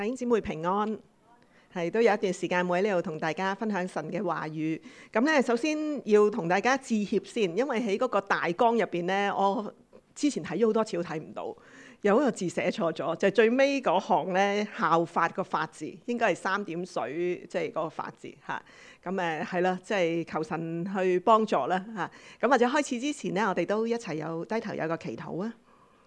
弟兄姊妹平安，都有一段時間冇喺呢度同大家分享神嘅話語。咁咧，首先要同大家致歉先，因為喺嗰個大綱入邊咧，我之前睇咗好多次都睇唔到，有一個字寫錯咗，就係最尾嗰行咧，效法個法字應該係3點水，即係嗰個法字嚇。咁係啦，即係求神去幫助啦嚇。咁或者開始之前咧，我哋都一齊低頭有個祈禱啊！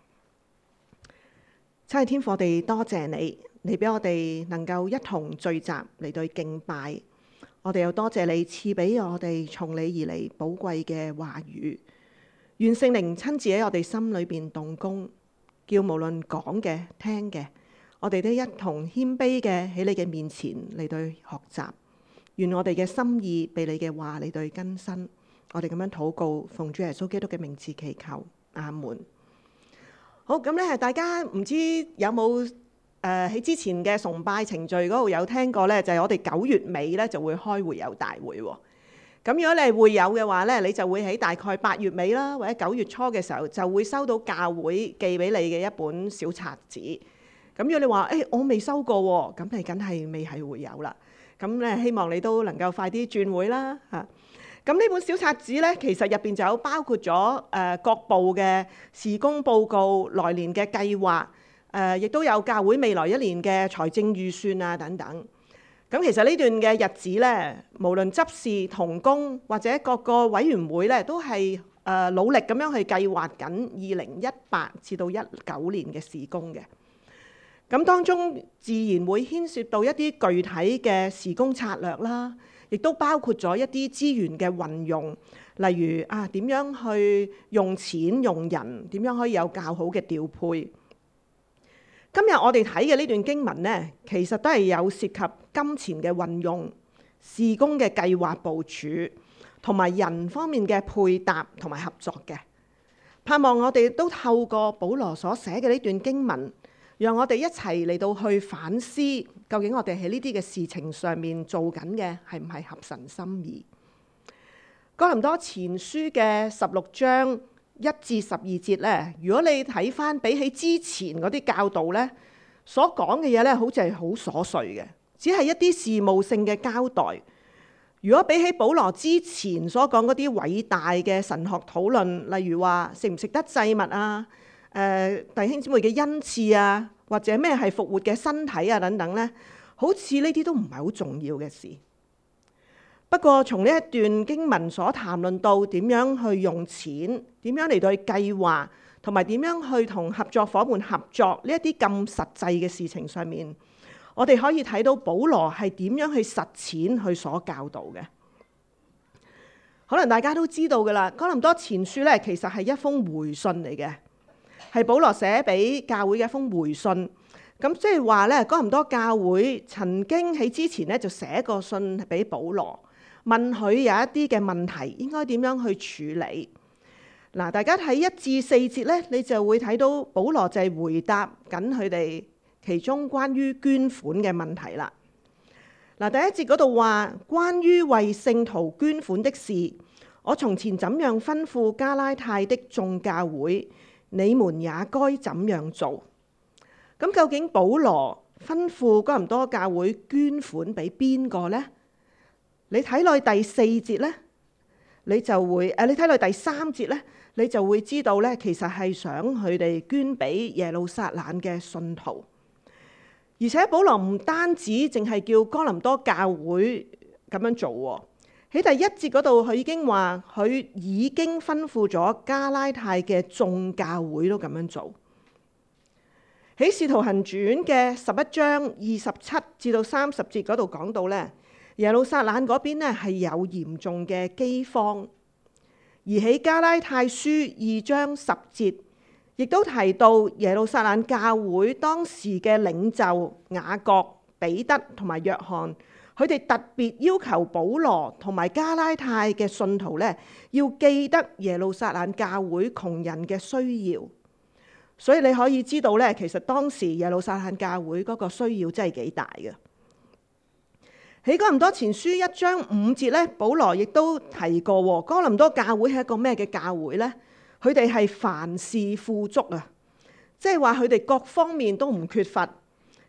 真係天父，我哋多謝你。你俾我哋能夠一同聚集嚟對敬拜，我哋又多謝你賜俾我哋從你而嚟寶貴嘅話語，願聖靈親自喺我哋心裏邊動工，叫無論講嘅聽嘅，我哋都一同謙卑嘅喺你嘅面前嚟對學習，願我哋嘅心意被你嘅話嚟對更新。我哋咁樣禱告，奉主耶穌基督嘅名字祈求，阿門。好，咁咧，大家唔知有冇喺之前嘅崇拜程序嗰度有聽過咧？就係我哋9月尾咧就會開會友大會喎。咁如果你係會友嘅話咧，你就會喺大概8月尾啦，或者9月初嘅時候就會收到教會寄俾你嘅一本小冊子。咁如果你話我未收過喎，咁你梗係未係會友啦。咁咧，希望你都能夠快啲轉會啦嚇。咁呢本小冊子咧，其實入邊就有包括咗各部嘅事工報告、來年嘅計劃，亦都有教會未來1年嘅財政預算啊等等。咁其實呢段嘅日子咧，無論執事同工或者各個委員會咧，都係努力咁樣去計劃緊2018至到19年嘅事工嘅。咁當中自然會牽涉到一啲具體嘅事工策略啦。亦都包括咗一啲資源嘅運用，例如點樣去用錢用人，點樣可以有較好嘅調配。今日我哋睇嘅呢段經文呢，其實都係有涉及金錢嘅運用、事工嘅計劃部署，同埋人方面嘅配搭同埋合作嘅。盼望我哋都透過保羅所寫嘅呢段經文，讓我哋一齊嚟到去反思，究竟我哋喺呢啲嘅事情上面做緊嘅係唔係合神心意？哥林多前書嘅16章1至12節咧，如果你睇翻比起之前嗰啲教導咧，所講嘅嘢咧，好似係好瑣碎嘅，只係一啲事務性嘅交代。如果比起保羅之前所講嗰啲偉大嘅神學討論，例如話食唔食得祭物啊，弟兄姊妹嘅恩賜啊，或者咩係復活嘅身體啊等等咧，好似呢啲都唔係好重要嘅事。不過從呢一段經文所談論到點樣去用錢，點樣嚟到去計劃，同埋點樣去同合作夥伴合作呢一啲咁實際嘅事情上面，我哋可以睇到保羅係點樣去實踐去所教導嘅。可能大家都知道㗎啦，哥林多前書咧其實係一封回信嚟嘅。係保羅寫俾教會嘅一封回信，咁即係話咧，哥林多教會曾經喺之前咧就寫過信俾保羅，問佢有一啲嘅問題應該點樣去處理。嗱，大家睇1至4節咧，你就會睇到保羅就係回答緊佢哋其中關於捐款嘅問題啦。嗱，第1節嗰度話，關於為聖徒捐款的事，我從前怎樣吩咐加拉太的眾教會，你們也該怎樣做。咁究竟保羅吩咐哥林多教會捐款俾邊個呢？你睇落第4節呢，你就會你睇落第3節呢，你就會知道呢，其實係想佢哋捐俾耶路撒冷嘅信徒。而且保羅唔單止淨係叫哥林多教會咁樣做喎。喺第1節嗰度，佢已經話佢已經吩咐咗加拉太嘅眾教會都咁樣做。喺《使徒行傳》嘅11章27至到30節嗰度講到咧，耶路撒冷嗰邊咧係有嚴重嘅饑荒，而喺加拉太書2章10節，亦都提到耶路撒冷教會當時嘅領袖雅各、彼得同埋約翰。佢哋特別要求保羅同埋加拉太嘅信徒咧，要記得耶路撒冷教會窮人嘅需要。所以你可以知道咧，其實當時耶路撒冷教會嗰個需要真係幾大嘅。喺哥林多前書1章5節咧，保羅亦都提過，哥林多教會係一個咩嘅教會咧？佢哋係凡事富足啊，即係話佢哋各方面都唔缺乏。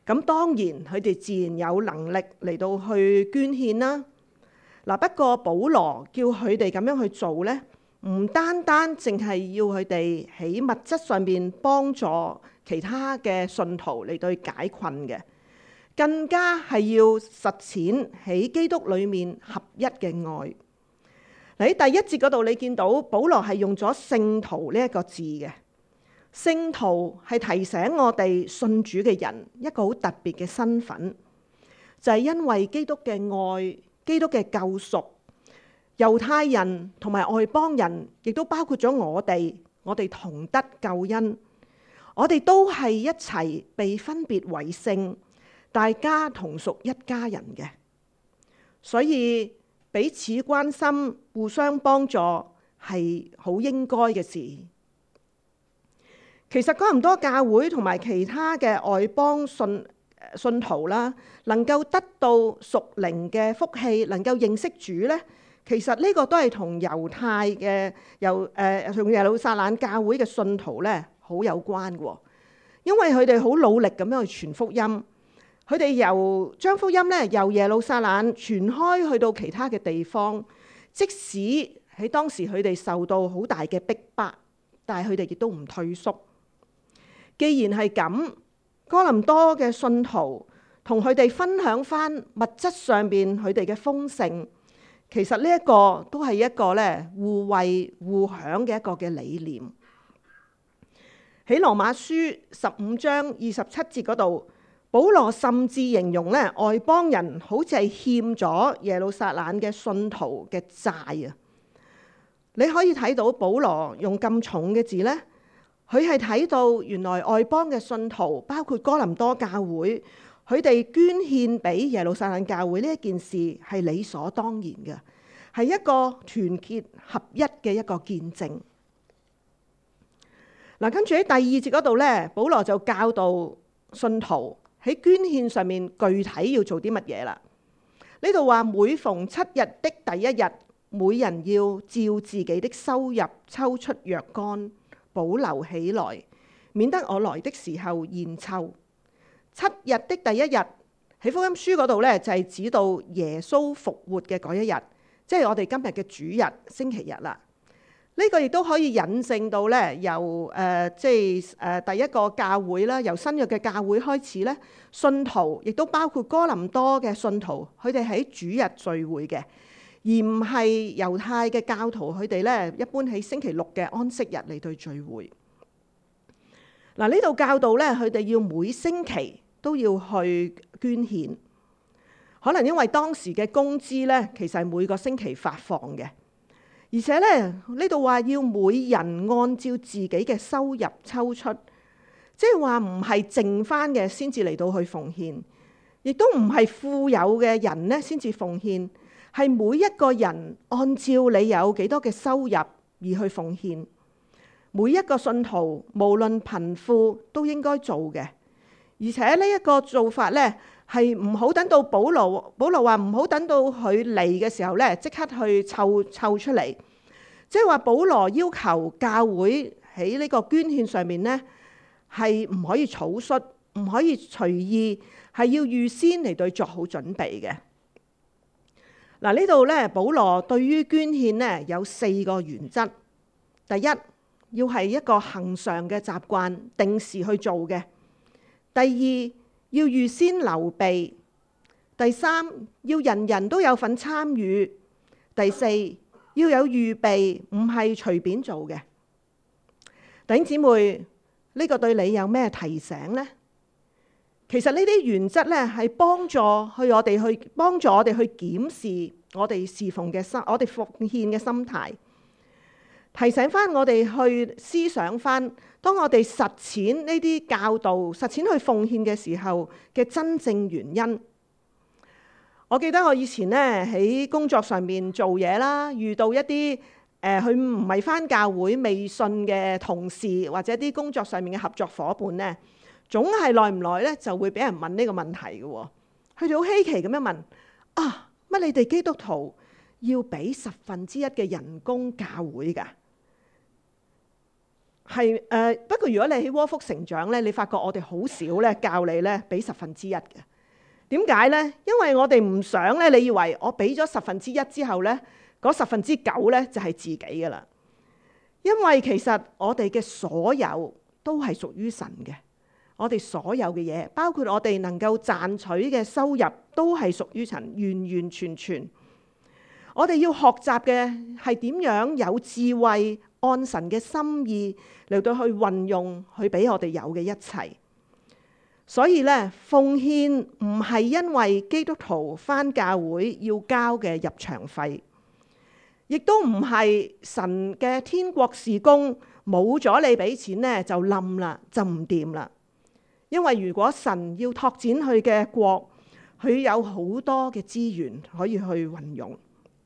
咁當然佢哋自然有能力嚟到去捐獻啦。嗱，不過保羅叫佢哋咁樣去做呢，唔單單淨係要佢哋喺物質上面幫助其他嘅信徒嚟到解困嘅，更加係要實踐喺基督裏面合一嘅愛。喺第一節嗰度，你見到保羅係用咗聖徒呢一個字嘅。聖徒係提醒我哋信主嘅人一個好特別嘅身份，就係因為基督嘅愛、基督嘅救贖，猶太人同埋外邦人，亦都包括咗我哋同得救恩，我哋都係一齊被分別為聖，大家同屬一家人嘅，所以彼此關心、互相幫助係好應該嘅事。其實哥林多教會同埋其他嘅外邦信徒啦，能夠得到屬靈嘅福氣，能夠認識主呢，其實呢個都係同猶太嘅同耶路撒冷教會嘅信徒呢好有關嘅，因為佢哋好努力咁樣去傳福音，佢哋將福音呢由耶路撒冷傳開去到其他嘅地方，即使喺當時佢哋受到好大嘅逼迫，但係佢哋亦都唔退縮。既然係咁，哥林多嘅信徒同佢哋分享翻物質上邊佢哋嘅豐盛，其實呢一個都係一個咧互惠互享嘅一個嘅理念。喺羅馬書15章27節嗰度，保羅甚至形容咧外邦人好似係欠咗耶路撒冷嘅信徒嘅債啊！你可以睇到保羅用咁重嘅字咧。佢係睇到原來外邦嘅信徒，包括哥林多教會，佢哋捐獻俾耶路撒冷教會呢一件事係理所當然嘅，係一個團結合一嘅一個見證。嗱，跟住喺第二節嗰度咧，保羅就教導信徒喺捐獻上面具體要做啲乜嘢啦。呢度話每逢7日的第一日，每人要照自己的收入抽出若干，保留起來，免得我來的時候現湊。7日的第一日喺福音書嗰度呢，就係指到耶穌復活嘅嗰一日，即係我哋今日嘅主日星期日啦。呢個亦都可以引證到呢，由第一個教會啦，由新約嘅教會開始呢，信徒亦都包括哥林多嘅信徒，佢哋喺主日聚會嘅。而唔係猶太嘅教徒，佢哋咧一般喺星期六嘅安息日嚟到聚會。嗱，呢度教導咧，佢哋要每星期都要去捐獻。可能因為當時嘅工資咧，其實係每個星期發放嘅，而且咧呢度話要每人按照自己嘅收入抽出，即係話唔係剩翻嘅先至嚟到去奉獻，亦都唔係富有嘅人咧先至奉獻。係每一個人按照你有幾多嘅收入而去奉獻，每一個信徒無論貧富都應該做嘅。而且呢一個做法呢，係唔好等到保羅話唔好等到佢嚟嘅時候呢，即刻去湊出嚟。即係話保羅要求教會喺呢個捐獻上面呢，係唔可以草率，唔可以隨意，係要預先嚟對作好準備嘅。嗱，呢度咧，保羅對於捐獻呢有4個原則。第一，要係一個恆常嘅習慣，定時去做嘅。第二，要預先留備。第三，要人人都有份參與。第四，要有預備，唔係隨便做嘅。弟兄姊妹，呢個對你有咩提醒呢？其實呢啲原則咧，係幫助我哋去檢視我哋侍奉嘅心，我哋奉獻嘅心態，提醒翻我哋去思想翻，當我哋實踐呢啲教導、實踐去奉獻嘅時候嘅真正原因。我記得我以前咧喺工作上面做嘢啦，遇到一啲佢唔係翻教會未信嘅同事，或者啲工作上面嘅合作夥伴咧。總係耐唔耐咧，就會俾人問呢個問題嘅。佢哋好稀奇咁樣問：啊，乜你哋基督徒要俾1/10嘅人工教會㗎？ 不過如果你喺窩福成長咧，你發覺我哋好少咧教你咧俾1/10嘅。點解咧？因為我哋唔想咧，你以為我俾咗1/10之後咧，嗰9/10咧就係自己噶啦。因為其實我哋嘅所有都係屬於神嘅，我哋所有嘅嘢，包括我哋能夠賺取嘅收入，都係屬於神，完完全全。我哋要學習嘅係點樣有智慧，按神嘅心意嚟到去運用，去俾我哋有嘅一切。所以咧，奉獻唔係因為基督徒返教會要交嘅入場費，亦都唔係神嘅天國事工冇咗你俾錢咧就冧啦，就唔掂啦。因為如果神要拓展佢嘅國，佢有好多嘅資源可以去運用。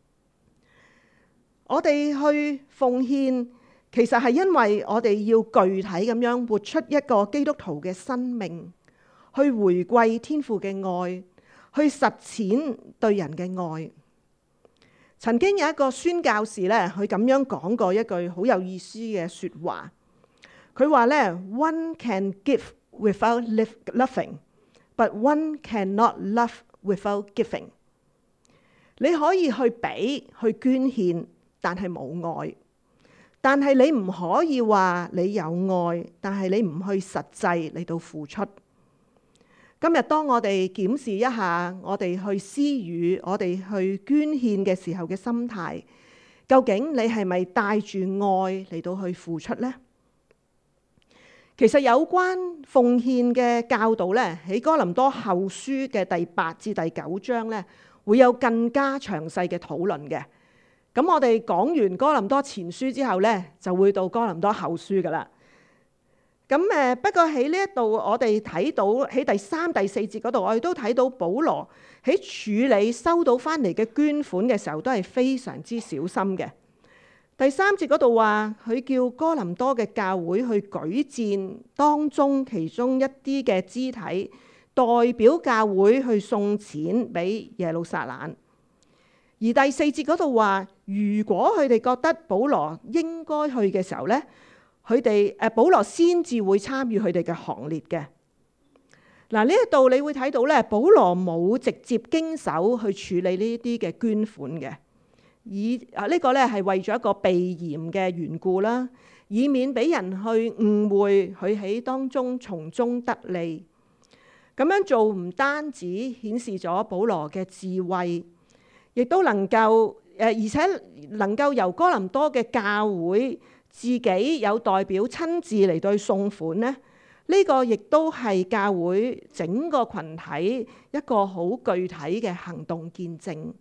我哋去奉獻，其實係因為我哋要具體咁樣活出一個基督徒嘅生命，去回歸天父嘅愛，去實踐對人嘅愛。曾經有一個宣教士咧，佢咁樣講過一句好有意思嘅說話。佢話咧 ，One can give without loving, but one cannot love without giving。你可以去俾，去捐獻，但係冇愛。但係你唔可以話你有愛，但係你唔去實際嚟到付出。今日當我哋檢視一下我哋去施予、我哋去捐獻嘅時候嘅心態，究竟你係咪帶住愛嚟到去付出呢？其實有關奉獻嘅教導咧，喺哥林多後書嘅第8至第9章咧，會有更加詳細嘅討論嘅。咁我哋講完哥林多前書之後咧，就會到哥林多後書噶啦。咁不過喺呢一度，我哋睇到喺第3、第4節嗰度，我哋都睇到保羅喺處理收到翻嚟嘅捐款嘅時候，都係非常之小心嘅。第3節嗰度話，佢叫哥林多嘅教會去舉薦當中其中一啲嘅肢體，代表教會去送錢俾耶路撒冷。而第4節嗰度話，如果佢哋覺得保羅應該去嘅時候呢，佢哋保羅先至會參與佢哋嘅行列嘅。嗱，呢一度你會睇到咧，保羅冇直接經手去處理呢啲嘅捐款嘅，呢個咧係為咗一個避嫌嘅緣故啦，以免俾人去誤會佢喺當中從中得利。咁樣做唔單止顯示咗保羅嘅智慧，亦都能夠而且能夠由哥林多嘅教會自己有代表親自嚟對送款呢，呢個亦都係教會整個群體一個好具體嘅行動見證。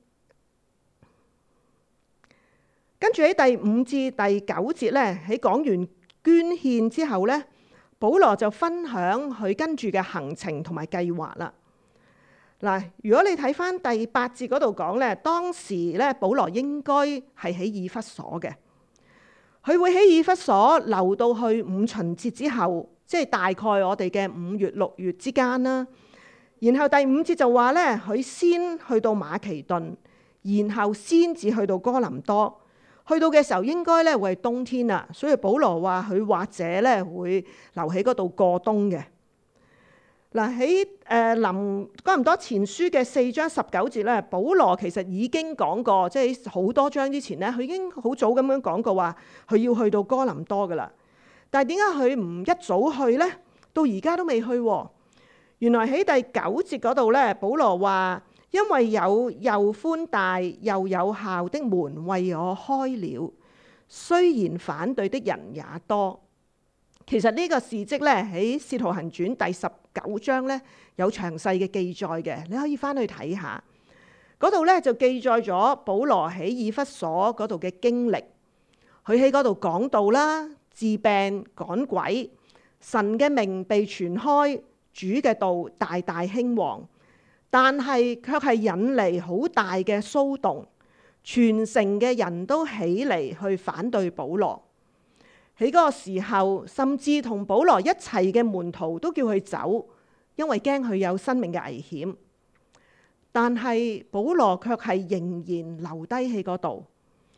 跟住喺第5至第9節咧，喺講完捐獻之後咧，保羅就分享佢跟住嘅行程同埋計劃啦。嗱，如果你睇翻第8節嗰度講咧，當時咧保羅應該係喺以弗所嘅。佢會喺以弗所留到去五旬節之後，即係大概我哋嘅5月、6月之間啦。然後第5節就話咧，佢先去到馬其頓，然後先至去到哥林多。去到嘅時候應該咧會係冬天啦，所以保羅話佢或者咧會留喺嗰度過冬嘅。嗱，喺哥林多前書嘅4章19節咧，保羅其實已經講過，即係好多章之前咧，佢已經好早咁樣講過話，佢要去到哥林多噶啦。但係點解佢唔一早去呢？到而家都未去喎。原來喺第9節嗰度咧，保羅話：因為有又寬大又有效的門為我開了，雖然反對的人也多。其實呢個事蹟咧喺《使徒行傳》第19章咧有詳細嘅記載嘅，你可以翻去睇下。嗰度咧就記載咗保羅喺以弗所嗰度嘅經歷，佢喺嗰度講道啦、治病、趕鬼，神嘅名被傳開，主嘅道大大興旺。但係卻係引嚟好大嘅騷動，全城嘅人都起嚟去反對保羅。喺嗰個時候，甚至同保羅一齊嘅門徒都叫佢走，因為驚佢有生命嘅危險。但係保羅卻係仍然留低喺嗰度。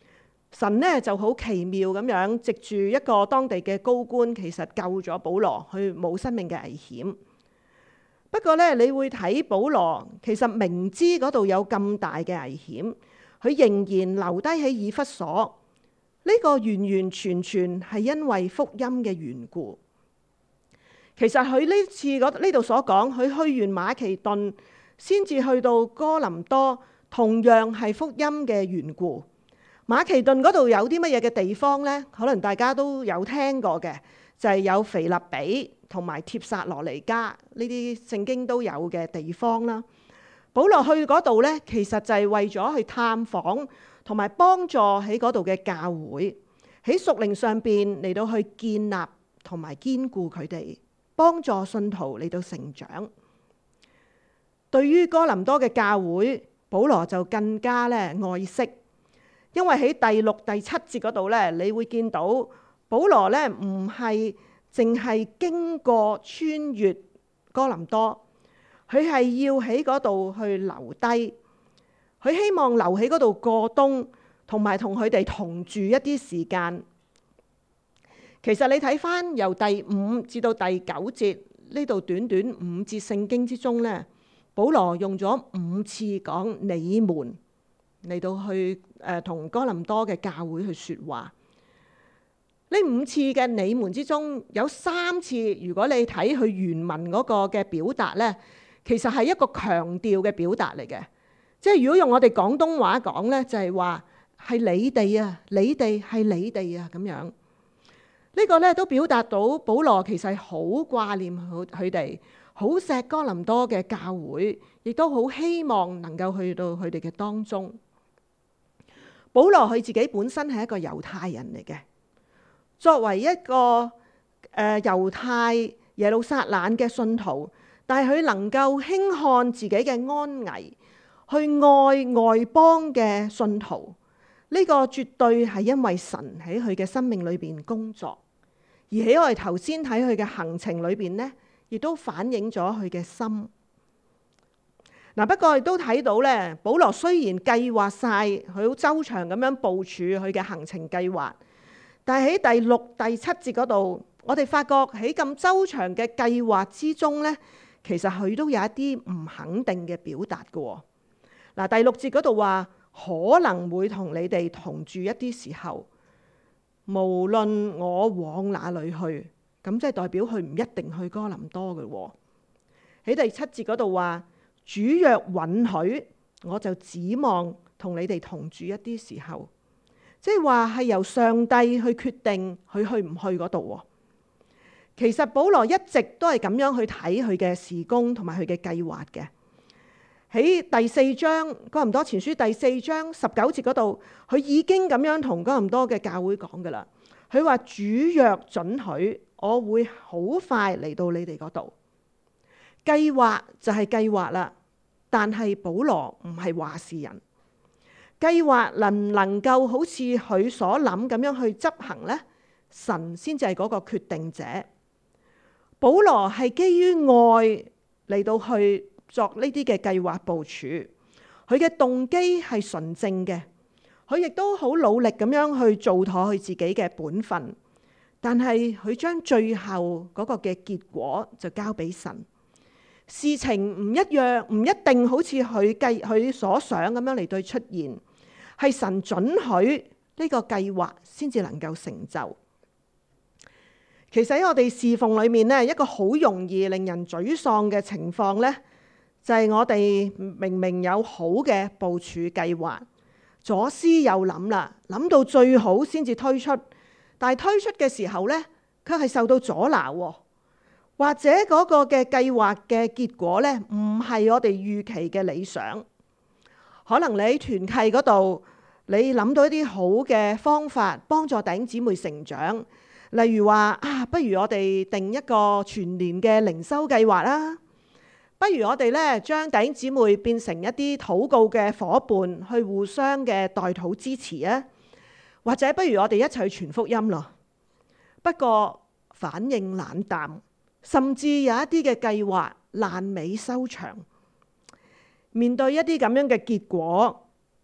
神呢就好奇妙咁樣，藉住一個當地嘅高官，其實救咗保羅去冇生命嘅危險。不過呢，你會睇保羅其實明知嗰度有咁大嘅危險，佢仍然留低喺以弗所。呢個完完全全係因為福音嘅緣故。其實佢呢次呢度所講，佢去完馬其頓，先至去到哥林多，同樣係福音嘅緣故。馬其頓嗰度有啲乜嘢嘅地方呢？可能大家都有聽過嘅，就係有腓立比同埋帖撒羅尼迦呢啲聖經都有嘅地方啦。保羅去嗰度呢，其實就係為咗去探訪同埋幫助喺嗰度嘅教會，喺屬靈上邊嚟到去建立同埋堅固佢哋，幫助信徒嚟到成長。對於哥林多嘅教會，保羅就更加咧愛惜。因為喺第6、第7節嗰度咧，你會見到保羅咧唔係淨係經過穿越哥林多，佢係要喺嗰度去留低，佢希望留喺嗰度過冬，同埋同佢哋同住一啲時間。其實你睇翻由第5至到第9節呢度短短5節聖經之中咧，保羅用咗5次講你們嚟到去同哥林多嘅教會去說話。呢5次嘅你們之中，有3次，如果你睇佢原文嗰個嘅表達呢，其實係一個強調嘅表達嚟嘅。即係如果用我哋廣東話講呢，就係話係你哋啊，你哋係你哋啊咁樣。呢個呢都表達到保羅其實好掛念佢哋，好錫哥林多嘅教會，亦都好希望能夠去到佢哋嘅當中。保羅佢自己本身係一個猶太人嚟嘅，作為一個猶太耶路撒冷嘅信徒，但係佢能夠輕看自己嘅安危，去愛外邦嘅信徒，呢個絕對係因為神喺佢嘅生命裏邊工作。而喺我哋頭先睇佢嘅行程裏邊呢，亦都反映咗佢嘅心。不過亦都睇到咧，保羅雖然計劃晒佢好周詳咁樣部署佢嘅行程計劃，但係喺第6、第7節嗰度，我哋發覺喺咁周詳嘅計劃之中咧，其實佢都有一啲唔肯定嘅表達嘅。第6節嗰度話可能會同你哋同住一啲時候，無論我往哪裏去，咁即係代表佢唔一定去哥林多嘅。喺第7節嗰度話，主若允許，我就指望同你哋同住一啲時候，即係話係由上帝去決定佢去唔去嗰度。其實保羅一直都係咁樣去睇佢嘅事工同埋佢嘅計劃嘅。喺第4章哥林多前書第4章19節嗰度，佢已經咁樣同哥林多嘅教會講噶啦。佢話主若准許，我會好快嚟到你哋嗰度。計劃就係計劃啦，但係保羅唔係話事人。計劃能唔能夠好似佢所諗咁樣去執行呢？神先至係嗰個決定者。保羅係基於愛嚟到去作呢啲嘅計劃部署，佢嘅動機係純正嘅，佢亦都好努力咁樣去做妥佢自己嘅本分。但係佢將最後嗰個嘅結果就交俾神。事情唔一樣，唔一定好似佢所想咁樣嚟對出現，係神准許呢個計劃先至能夠成就。其實喺我哋侍奉裏面呢，一個好容易令人沮喪嘅情況呢，就係我哋明明有好嘅部署計劃，左思右諗啦，諗到最好先至推出，但係推出嘅時候呢，卻係受到阻撓。或者嗰個嘅計劃嘅結果呢，唔係我哋預期嘅理想。可能你喺團契嗰度，你諗到一啲好嘅方法幫助弟兄姊妹成長，例如話不如我哋定一個全年嘅靈修計劃啦，不如我哋呢將弟兄姊妹變成一啲禱告嘅夥伴，去互相嘅代禱支持啊，或者不如我哋一齊去傳福音咯。不過反應冷淡。甚至有一啲嘅計劃爛尾收場。面對一啲咁樣嘅結果，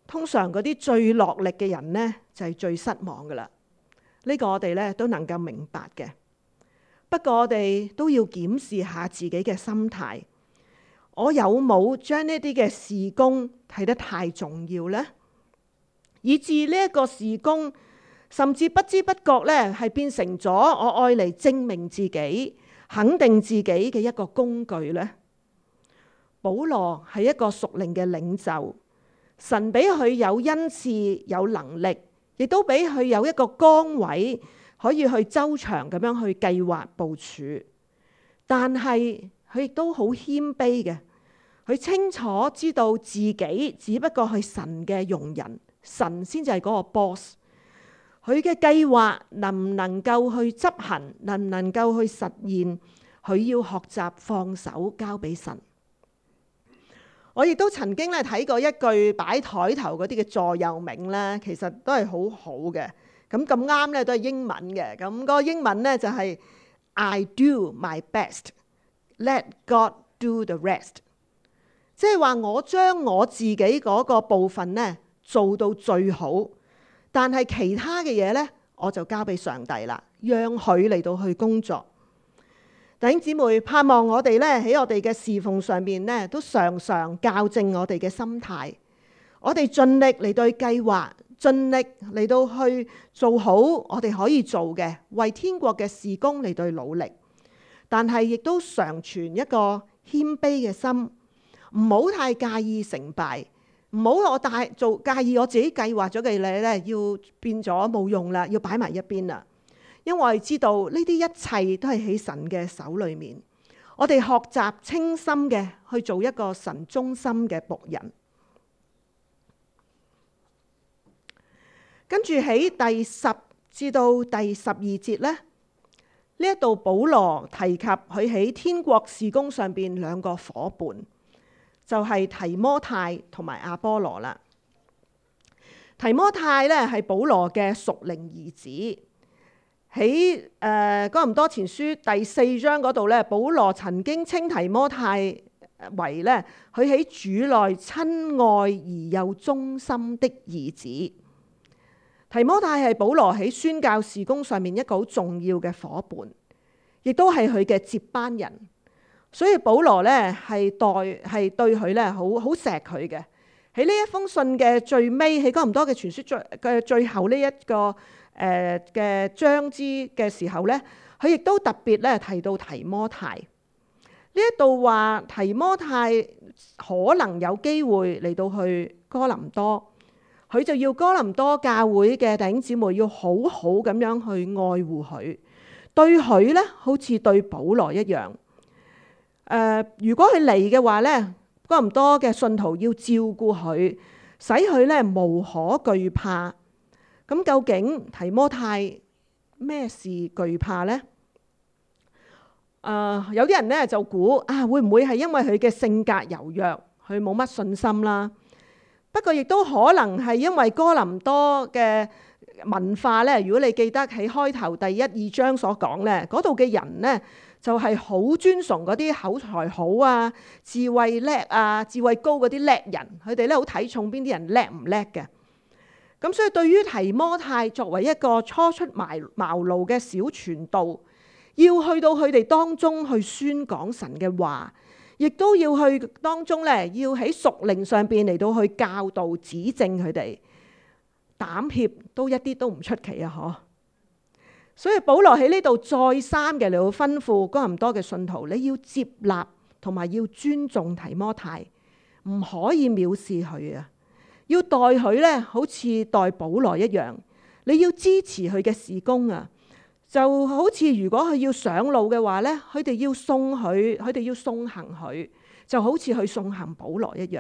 通常嗰啲最落力嘅人呢，就係最失望噶啦。呢個我哋呢都能夠明白嘅。不過我哋都要檢視下自己嘅心態，我有冇將呢啲嘅事工睇得太重要呢？以致呢一個事工甚至不知不覺呢係變成咗我愛嚟證明自己、肯定自己嘅一個工具呢？保羅係一個屬靈嘅領袖，神俾佢有恩賜、有能力，亦都俾佢有一個崗位，可以去周詳咁樣去計劃部署。但係佢亦都好謙卑嘅，佢清楚知道自己只不過係神嘅用人，神先至係嗰個 boss。佢嘅計劃能唔能夠去執行，能唔能夠去實現，佢要學習放手交俾神。我亦都曾經咧睇過一句擺台頭嗰啲嘅座右銘咧，其實都係好好嘅。咁啱咧都係英文嘅。咁個英文咧就係 I do my best, let God do the rest。即係話我將我自己嗰個部分咧做到最好，但係其他嘅嘢咧我就交俾上帝啦，讓佢嚟到去工作。弟兄姊妹，盼望我哋咧喺我哋嘅侍奉上面咧，都常常校正我哋嘅心態。我哋盡力嚟到去計劃，盡力嚟到去做好我哋可以做嘅，為天國嘅事工嚟到去努力。但係亦都常存一個謙卑嘅心，唔好太介意成敗，唔好我介意我自己計劃咗嘅嘢咧，要變咗冇用啦，要擺埋一邊啦。因為我哋知道呢啲一切都係喺神嘅手裏面，我哋學習清心嘅去做一個神忠心嘅僕人。跟住喺第10至到第12節呢，呢一度保羅提及佢喺天國事工上邊兩個夥伴，就係提摩太同埋亞波羅啦。提摩太呢係保羅嘅屬靈兒子。喺哥林多前書第4章嗰度咧，保羅曾經稱提摩太為咧，佢喺主內親愛而又忠心的兒子。提摩太係保羅喺宣教事工上面一個好重要嘅夥伴，亦都係佢嘅接班人。所以保羅咧係對佢咧好錫佢嘅。喺呢一封信嘅最尾，喺哥林多嘅傳書最後呢一個嘅章節嘅時候咧，佢亦都特別咧提到提摩太。呢一度話提摩太可能有機會嚟到去哥林多，佢就要哥林多教會嘅弟兄姊妹要好好咁樣去愛護佢，對佢咧好似對保羅一樣。如果佢嚟嘅話咧，哥林多嘅信徒要照顧佢，使佢咧無可懼怕。咁究竟提摩太咩事懼怕呢？有啲人咧就估會唔會係因為佢嘅性格柔弱，佢冇乜信心啦？不過亦都可能係因為哥林多嘅文化咧。如果你記得喺開頭第1、2章所講咧，嗰度嘅人咧就係好尊崇嗰啲口才好啊、智慧叻啊、智慧高嗰啲叻人，佢哋咧好睇重邊啲人叻唔叻嘅。咁所以對於提摩太作為一個初出茅廬嘅小傳道，要去到佢哋當中去宣講神嘅話，亦都要去當中咧，要喺屬靈上邊嚟到去教導指正佢哋，膽怯都一啲都唔出奇啊！嗬。所以保羅喺呢度再三嘅嚟到吩咐哥林多嘅信徒，你要接納同埋要尊重提摩太，唔可以藐視佢啊！要待佢咧，好似待保羅一樣。你要支持佢嘅事工啊！就好似如果佢要上路嘅話咧，佢哋要送佢，佢哋要送行佢，就好似去送行保羅一樣。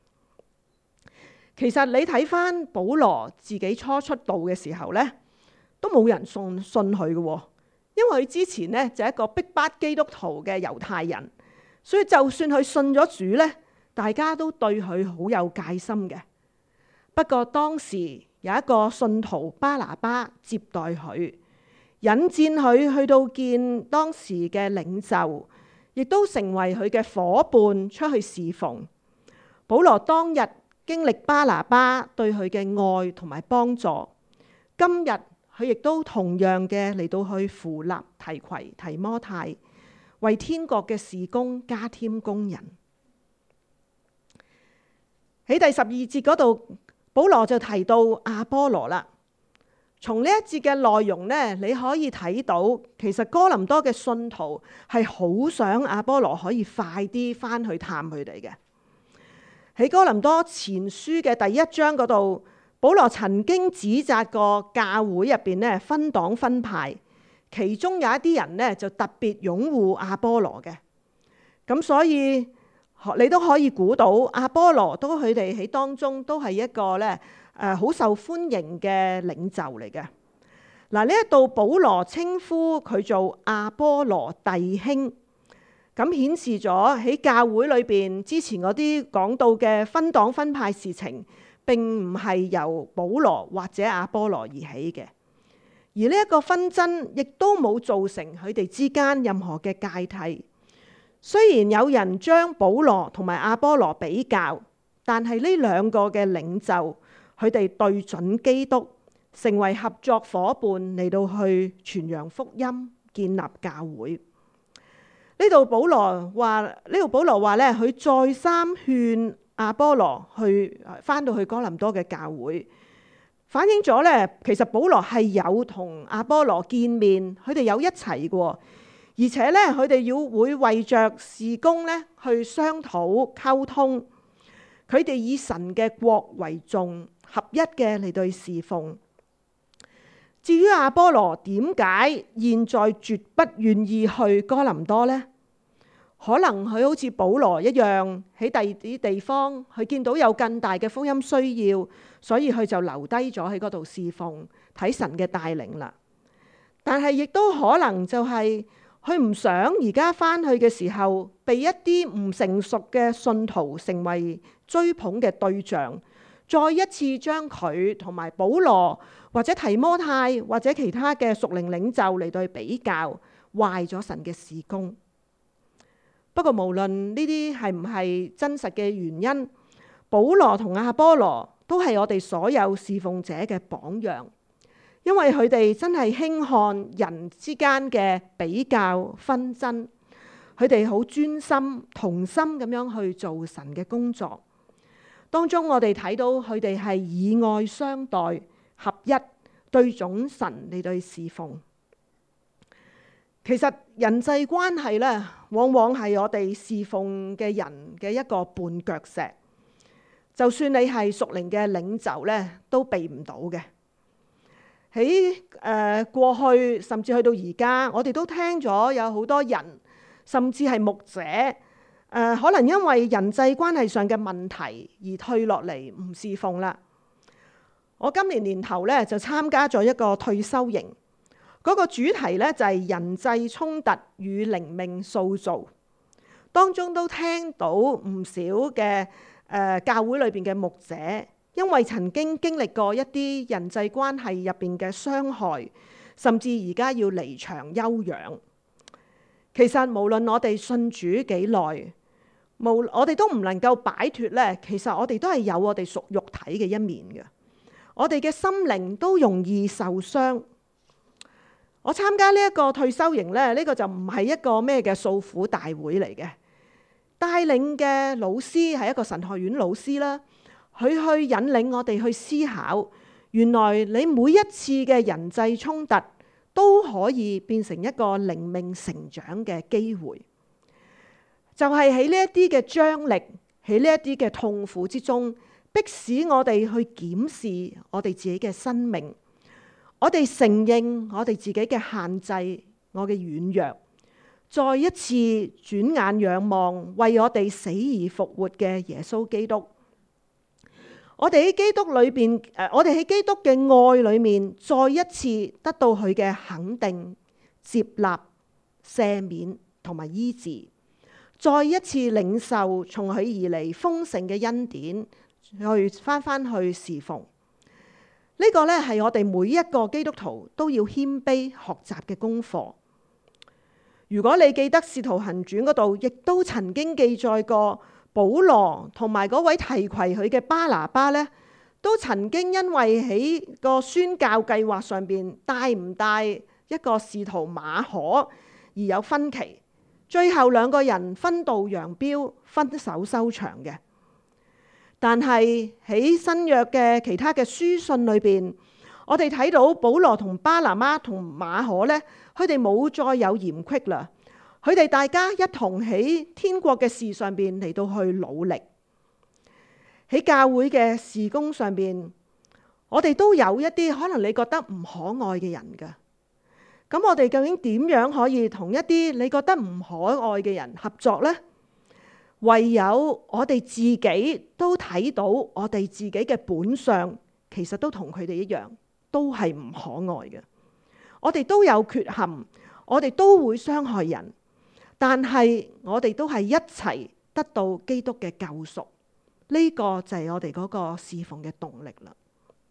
其實你睇翻保羅自己初出道嘅時候咧，都冇人信佢嘅，因為佢之前咧就係一個逼迫基督徒嘅猶太人，所以就算佢信咗主咧，大家都對佢好有戒心嘅。不過當時有一個信徒巴拿巴接待佢，引薦佢去到見當時嘅領袖，亦都成為佢嘅夥伴出去侍奉。保羅當日經歷巴拿巴對佢嘅愛同埋幫助，今日佢亦都同樣嘅嚟到去扶立提攜提摩太，為天國嘅事工加添工人。喺第12節嗰度，保羅就提到亞波羅啦。從呢一節嘅內容呢，你可以睇到，其實哥林多嘅信徒係好想亞波羅可以快啲翻去探佢哋嘅。喺哥林多前書嘅第1章嗰度，保羅曾經指責過教會入邊呢分黨分派，其中有一啲人呢就特別擁護亞波羅嘅。咁所以你都可以估到亞波羅都佢哋喺當中都係一個咧好受歡迎嘅領袖嚟嘅。嗱，呢一度保羅稱呼佢做亞波羅弟兄，咁顯示咗喺教會裏邊之前嗰啲講到嘅分黨分派事情，並唔係由保羅或者亞波羅而起嘅。而呢一個紛爭亦都冇造成佢哋之間任何嘅芥蒂。雖然有人將保羅同埋亞波羅比較，但係呢兩個嘅領袖，佢哋對準基督，成為合作伙伴嚟到去傳揚福音、建立教會。呢度保羅話咧，佢再三勸亞波羅去翻到去哥林多嘅教會，反映咗咧，其實保羅係有同亞波羅見面，佢哋有一齊過。而且咧，佢哋會為着事工咧去商討溝通，佢哋以神嘅國為重，合一嘅嚟對侍奉。至於亞波羅點解現在絕不願意去哥林多呢？可能佢好似保羅一樣，喺第二啲地方，佢見到有更大嘅福音需要，所以佢就留低咗喺嗰度侍奉，睇神嘅帶領啦。但係亦都可能就係佢唔想而家翻去嘅時候，被一啲唔成熟嘅信徒成為追捧嘅對象，再一次將佢同埋保羅或者提摩太或者其他嘅屬靈領袖嚟對比較，壞咗神嘅事工。不過無論呢啲係唔係真實嘅原因，保羅同亞波羅都係我哋所有侍奉者嘅榜樣。因為佢哋真係輕看人之間嘅比較紛爭，佢哋好專心同心咁樣去做神嘅工作。當中我哋睇到佢哋係以愛相待，合一對準神嚟對侍奉。其實人際關係咧，往往係我哋侍奉嘅人嘅一個絆腳石。就算你係屬靈嘅領袖咧，都避唔到嘅。喺過去甚至去到而家，我哋都聽咗有好多人，甚至係牧者，可能因為人際關係上嘅問題而退落嚟唔侍奉啦。我今年年頭咧就參加咗一個退休營，嗰個主題咧就係人際衝突與靈命塑造，當中都聽到唔少嘅教會裏邊嘅牧者，因為曾經經歷過一啲人際關係入邊嘅傷害，甚至而家要離場休養。其實無論我哋信主幾耐，我哋都唔能夠擺脫咧。其實我哋都係有我哋屬肉體嘅一面嘅，我哋嘅心靈都容易受傷。我參加呢一個退休營咧，呢個就唔係一個咩嘅訴苦大會嚟嘅。帶領嘅老師係一個神學院老師啦。佢去引領我哋去思考，原來你每一次嘅人際衝突都可以變成一個靈命成長嘅機會。就係喺呢一啲嘅張力，喺呢一啲嘅痛苦之中，迫使我哋去檢視我哋自己嘅生命，我哋承認我哋自己嘅限制，我嘅軟弱，再一次轉眼仰望為我哋死而復活嘅耶穌基督。我哋喺基督裏邊，我哋喺基督嘅愛裏面，再一次得到佢嘅肯定、接納、赦免同埋醫治，再一次領受從佢而嚟豐盛嘅恩典，去翻去侍奉。呢個咧係我哋每一個基督徒都要謙卑學習嘅功課。如果你記得《使徒行傳》嗰度，亦都曾經記載過保羅同埋嗰位提攜佢嘅巴拿巴呢，都曾經因為喺個宣教計劃上邊帶唔帶一個使徒馬可而有分歧，最後兩個人分道揚鑣，分手收場嘅。但係喺新約嘅其他嘅書信裏邊，我哋睇到保羅同巴拿巴同馬可呢，佢哋冇再有嫌隙啦。佢哋大家一同喺天國嘅事上邊嚟到去努力，喺教會嘅事工上邊，我哋都有一啲可能你覺得唔可愛嘅人㗎。咁我哋究竟點樣可以同一啲你覺得唔可愛嘅人合作呢？唯有我哋自己都睇到我哋自己嘅本相，其實都同佢哋一樣，都係唔可愛嘅。我哋都有缺陷，我哋都會傷害人，但係我哋都係一齊得到基督嘅救贖。呢個就係我哋嗰個侍奉嘅動力啦。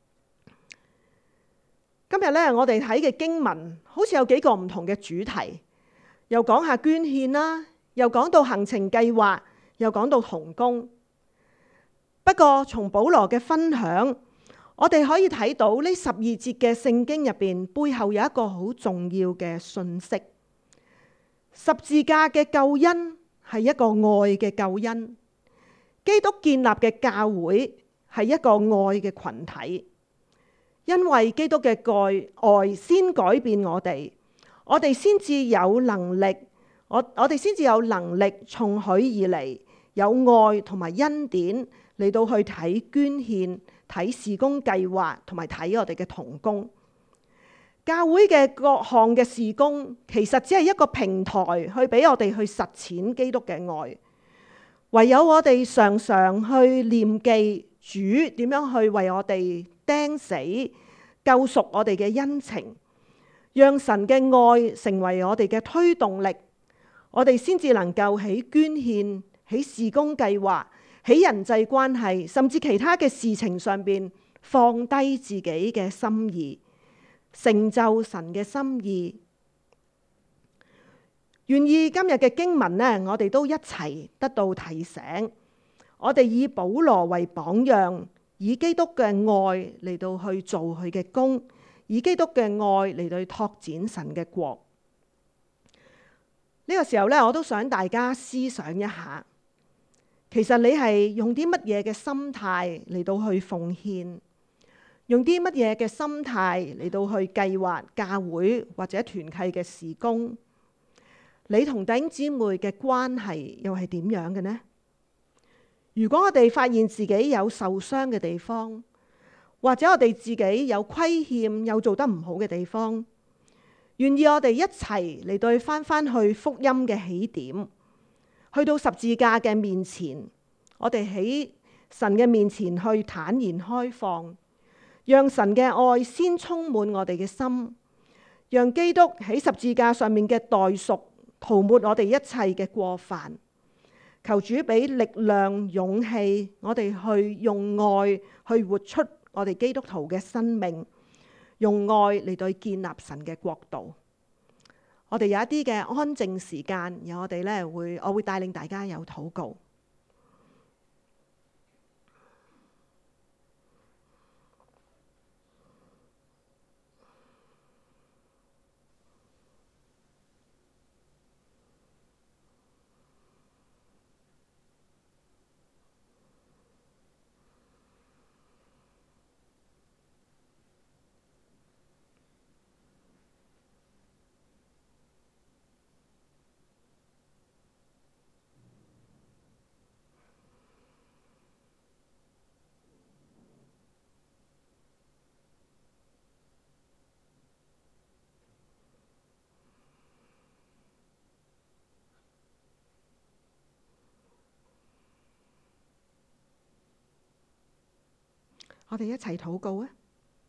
今日咧，我哋睇嘅經文好似有幾個唔同嘅主題，又講下捐獻啦，又講到行程計劃，又講到同工。不過從保羅嘅分享，我哋可以睇到呢12節嘅聖經入邊背後有一個好重要嘅信息。十字架嘅救恩係一個愛嘅救恩，基督建立嘅教會係一個愛嘅群體。因為基督嘅愛先改變我哋先至有能力，我哋先至有能力從佢而嚟，有愛同埋恩典嚟到去睇捐獻、睇事工計劃同埋睇我哋嘅同工。教會嘅各項嘅事工其實只係一個平台，去俾我哋去實踐基督嘅愛。唯有我哋常常去念記主點樣去為我哋釘死救贖我哋嘅恩情，讓神嘅愛成為我哋嘅推動力，我哋先至能夠喺捐獻、喺事工計劃、喺人際關係，甚至其他嘅事情上邊放低自己嘅心意，成就神嘅心意。願意今日嘅經文呢，我哋都一齊得到提醒。我哋以保羅為榜樣，以基督嘅愛嚟到去做佢嘅工，以基督嘅愛嚟到去拓展神嘅國。呢個時候呢，我都想大家思想一下，其實你係用啲乜嘢嘅心態嚟到去奉獻，用啲乜嘢嘅心態嚟到去計劃教會或者團契嘅事工？你同弟兄姊妹嘅關係又係點樣嘅呢？如果我哋發現自己有受傷嘅地方，或者我哋自己有虧欠、有做得唔好嘅地方，願意我哋一齊嚟到翻去福音嘅起點，去到十字架嘅面前，我哋喺神嘅面前去坦然開放，讓神嘅愛先充滿我哋嘅心，讓基督喺十字架上面嘅代贖塗抹我哋一切嘅過犯。求主俾力量、勇氣，我哋去用愛去活出我哋基督徒嘅生命，用愛嚟到建立神嘅國度。我哋有一啲嘅安靜時間，然後我哋咧我會帶領大家有禱告。我哋一齊禱告啊！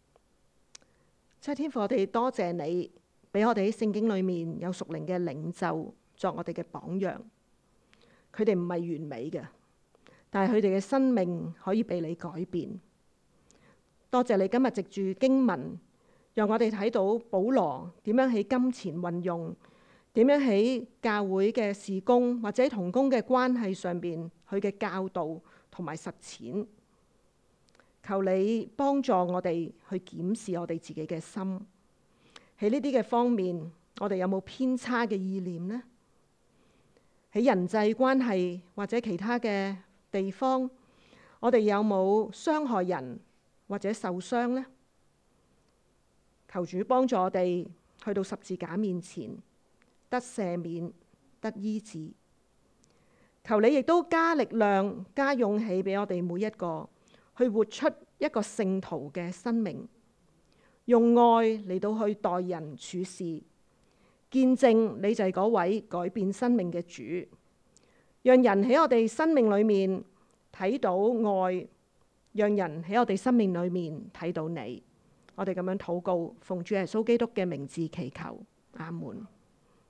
天父，我哋多謝你俾我哋喺聖經裏面有屬靈嘅領袖作我哋嘅榜樣。佢哋唔係完美嘅，但係佢哋嘅生命可以被你改變。多謝你今日藉住經文，讓我哋睇到保羅點樣喺金錢運用， 點樣喺教會嘅事工或者同工嘅關係上邊，佢嘅教導同埋實踐。求你幫助我哋去檢視我哋自己嘅心，喺呢啲嘅方面，我哋有冇偏差嘅意念呢？喺人際關係或者其他嘅地方，我哋有冇傷害人或者受傷呢？求主幫助我哋去到十字架面前，得赦免，得醫治。求你亦都加力量、加勇氣俾我哋每一個，去活出一個聖徒嘅生命，用愛嚟到去待人處事，見證你就係嗰位改變生命嘅主，讓人喺我哋生命裏面睇到愛，讓人喺我哋生命裏面睇到你。我哋咁樣禱告，奉主耶穌基督嘅名字祈求，阿門。